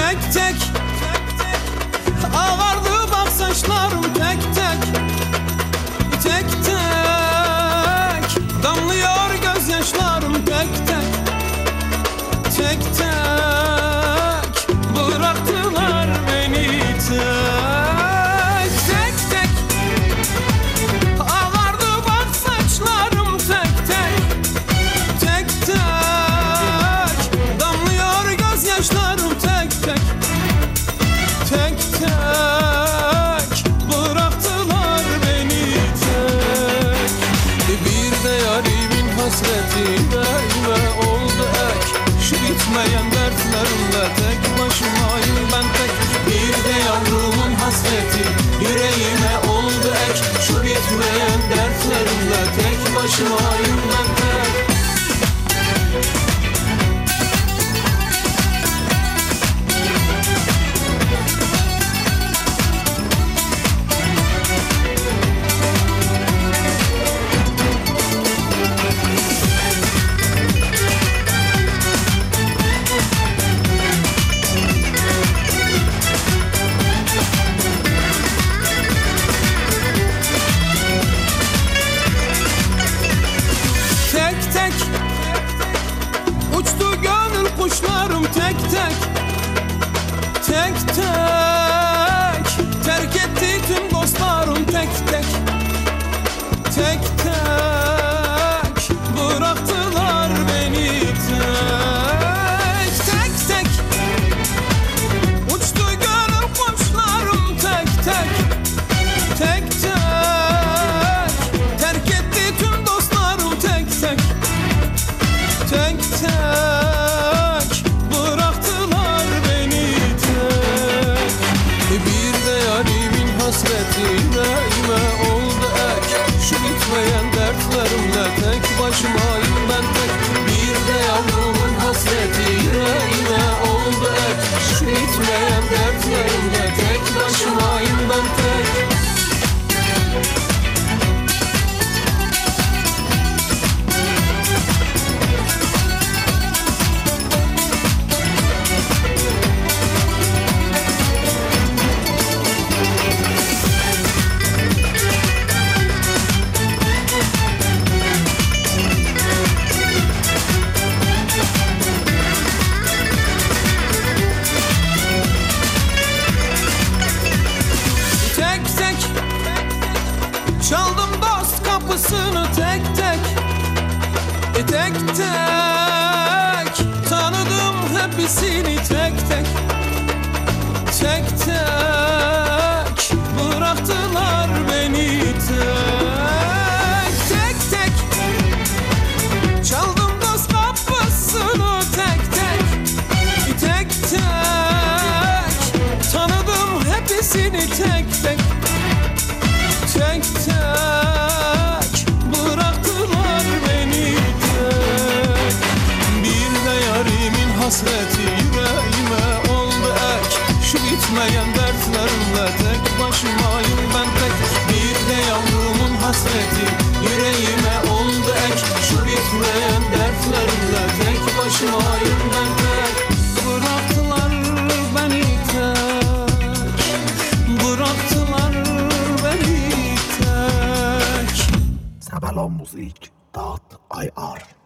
Tek tek ağardı bak saçlarım, tek tek tek tek damlıyor gözyaşlarım, tek tek tek tek bıraktılar beni, tek tek tek ağardı bak saçlarım, tek tek tek tek damlıyor gözyaşlarım, tek tek tek tek bıraktılar beni, tek. Bir de yarimin hasreti yüreğime oldu ek, şu bitmeyen dertlerimle tek başımayım ben tek. Bir de yavrumun hasreti yüreğime oldu ek, şu bitmeyen dertlerimle tek başımayım ben tek. Tek tek uçtu gönül kuşlarım, tek tek tek tek terk etti tüm dostlarım, tek tek tek tek bıraktılar beni, tek tek tek uçtu gönül kuşlarım, tek tek tek tek terk etti tüm dostlarım, tek tek tek tek bıraktılar beni, tek. Bir de yarimin hasreti yüreğime oldu ek, şu bitmeyen dertlerimle tek başımayım ben tek. Bir de yavrumun hasreti yüreğime oldu ek, şu bitmeyen dertlerimle tek başımayım ben tek. Çaldım dost kapısını, tek tek tek tek tanıdım hepsini, tek tek tek tek bıraktılar beni, tek tek tek çaldım dost kapısını, tek tek tek tek tanıdım hepsini, tek tek tek tek bıraktılar beni, tek. Bir de yarimin hasreti yüreğime oldu ek, şu bitmeyen dertlerimle tek başımayım ben tek. Bir de yavrumun hasreti yüreğime oldu ek, şu bitmeyen dertlerimle tek başımayım ben tek. Bıraktılar beni, tek. Bıraktılar beni, tek. Sabelon Musik.ir